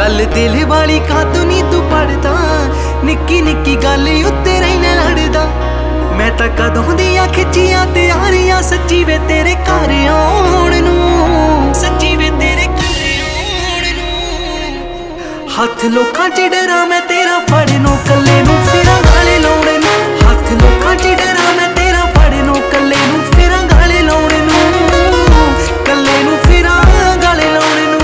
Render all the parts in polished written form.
गल दिल वाली कातों नी तू पढ़दा, निक्की निक्की गल उत्ते रहना लड़दा। मैं तां कदों दियां खिच्चियां तैयारियां सच्ची वे तेरे घर आउण नूं, सच्ची वे तेरे घर आउण नूं। हत्थ लोकां च डरा मैं तेरा फड़नों, कल्ले नूं फिरां गाले लाउण नूं। हत्थ लोकां च डरा मैं तेरा फड़नों, कल्ले नूं फिरां गाले लाउण नूं, कल्ले नूं फिरां गाले लाउण नूं।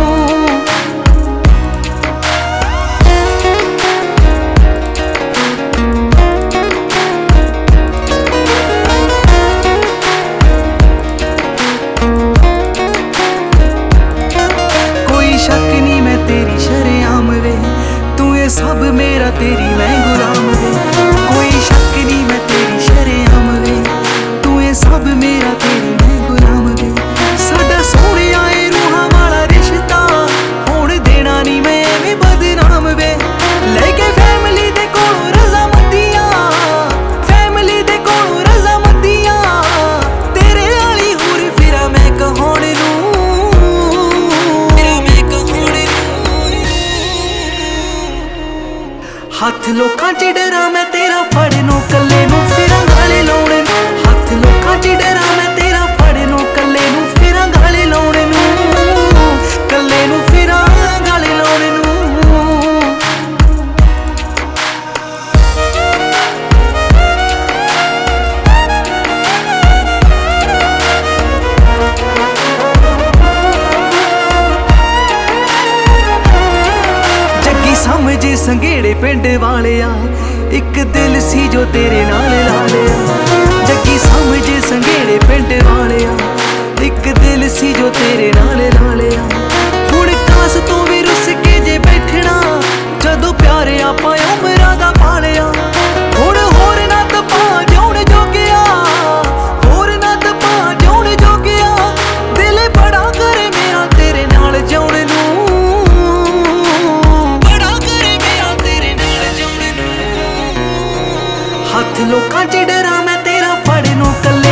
शक नहीं मैं तेरी शरेआम वे, तू ये सब मेरा तेरी मैं गुलाम वे। कोई शक नहीं मैं तेरी शरेआम वे, तू ये सब मेरा तेरी मैं गुलाम वे। साडा सोहणिया ए रूहां वाला रिश्ता, होण देना नहीं मैं एवें बदनाम वे। लेके फैमिली दे कोलों रज़ामंदियां, फैमिली दे कोलों रज़ामंदियां, तेरे आली हुर फिरा मैं कहोण नूं। हत्थ लोकां च डरा मैं तेरा फड़नों, कल्ले नूं फिरां गाले लाउण नूं। हत्थ लोकां च डरा मैं तेरा फड़नों, कल्ले नूं फिरां गाले लाउण नूं, कल्ले नूं फिरां गाले लाउण नूं। जग्गी समझ संघेड़े पिंड वालिया, एक दिल सी जो तेरे नाल ला लिया। जग्गी समझ संघेड़े पिंड वालिया, एक दिल सी जो तेरे नाल ला लिया। हुण कास तो भी रुस के जे बैठना, जदों प्यार आपां उमरां दा पालिया। हुण होर ना तपा जाउण जोगिया, होर ना तपा जाउण जोगिया। दिल बड़ा करे मेरा तेरे नाल जाउण नूं, हत्थ लोकां च डरा मैं तेरा फड़नों, कल्ले